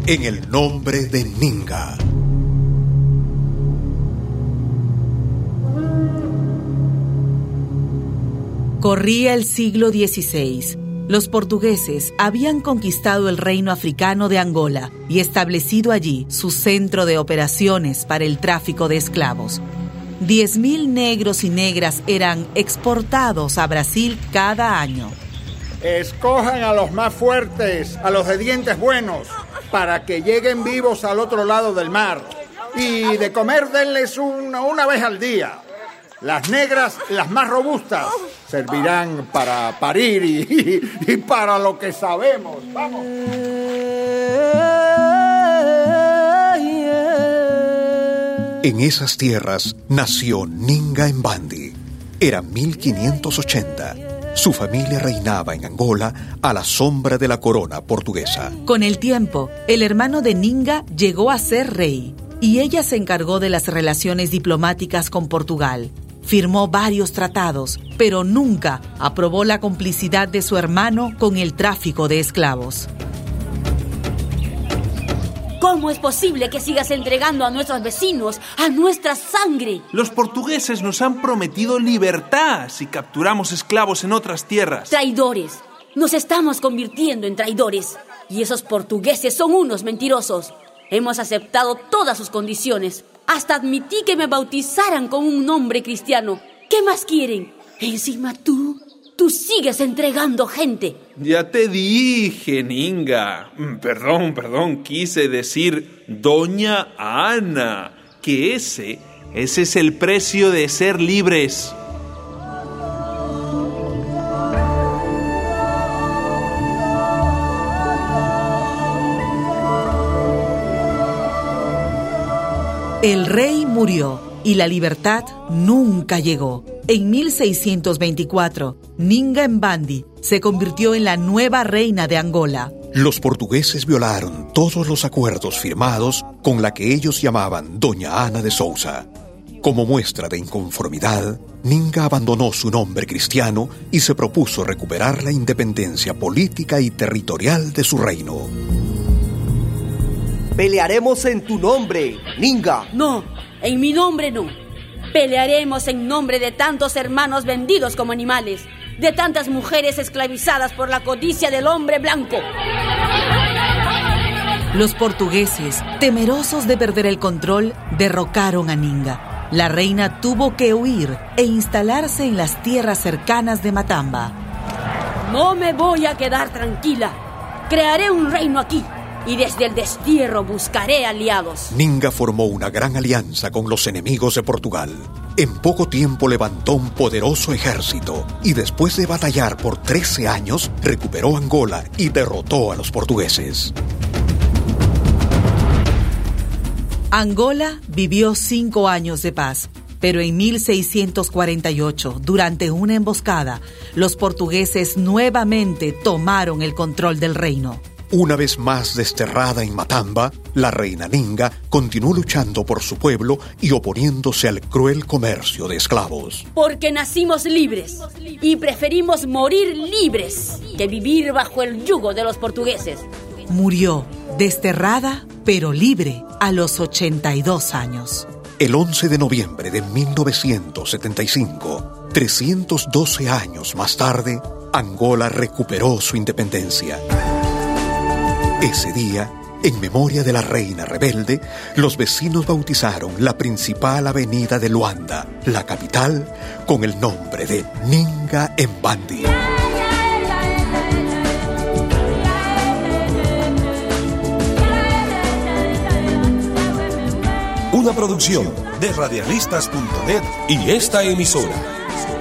en el nombre de Ninga. Corría el siglo XVI. Los portugueses habían conquistado el reino africano de Angola y establecido allí su centro de operaciones para el tráfico de esclavos. 10.000 negros y negras eran exportados a Brasil cada año. Escojan a los más fuertes, a los de dientes buenos, para que lleguen vivos al otro lado del mar. Y de comer denles una vez al día. Las negras, las más robustas, servirán para parir y para lo que sabemos. ¡Vamos! En esas tierras nació Ninga Mbandi. Era 1580. Su familia reinaba en Angola a la sombra de la corona portuguesa. Con el tiempo, el hermano de Ninga llegó a ser rey y ella se encargó de las relaciones diplomáticas con Portugal. Firmó varios tratados, pero nunca aprobó la complicidad de su hermano con el tráfico de esclavos. ¿Cómo es posible que sigas entregando a nuestros vecinos, a nuestra sangre? Los portugueses nos han prometido libertad si capturamos esclavos en otras tierras. Traidores. Nos estamos convirtiendo en traidores. Y esos portugueses son unos mentirosos. Hemos aceptado todas sus condiciones. Hasta admití que me bautizaran con un nombre cristiano. ¿Qué más quieren? Encima tú sigues entregando gente. Ya te dije, Ninga. Perdón, quise decir Doña Ana. Que ese es el precio de ser libres. El rey murió y la libertad nunca llegó. En 1624, Ninga Mbandi se convirtió en la nueva reina de Angola. Los portugueses violaron todos los acuerdos firmados con la que ellos llamaban Doña Ana de Sousa. Como muestra de inconformidad, Ninga abandonó su nombre cristiano y se propuso recuperar la independencia política y territorial de su reino. Pelearemos en tu nombre, Ninga. No, en mi nombre no. Pelearemos en nombre de tantos hermanos vendidos como animales, de tantas mujeres esclavizadas por la codicia del hombre blanco. Los portugueses, temerosos de perder el control, derrocaron a Ninga. La reina tuvo que huir e instalarse en las tierras cercanas de Matamba. No me voy a quedar tranquila. Crearé un reino aquí. Y desde el destierro buscaré aliados. Ninga formó una gran alianza con los enemigos de Portugal. En poco tiempo levantó un poderoso ejército y después de batallar por 13 años, recuperó Angola y derrotó a los portugueses. Angola vivió 5 años de paz, pero en 1648, durante una emboscada, los portugueses nuevamente tomaron el control del reino. Una vez más desterrada en Matamba, la reina Ninga continuó luchando por su pueblo y oponiéndose al cruel comercio de esclavos. Porque nacimos libres y preferimos morir libres que vivir bajo el yugo de los portugueses. Murió desterrada, pero libre, a los 82 años. El 11 de noviembre de 1975, 312 años más tarde, Angola recuperó su independencia. Ese día, en memoria de la reina rebelde, los vecinos bautizaron la principal avenida de Luanda, la capital, con el nombre de Ninga Mbandi. Una producción de radialistas.net y esta emisora.